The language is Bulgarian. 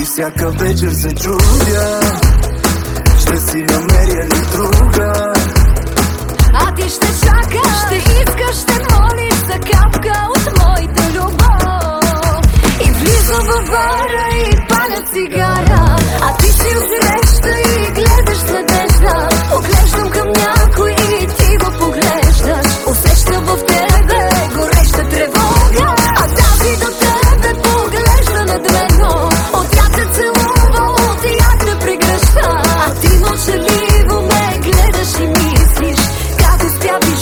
И всяка вечер се чудя, ще си намеря ли друга. А ти ще чакаш, ще искаш, ще молиш за капка от моята любов. И влизам във бара и паля цигара, а ти си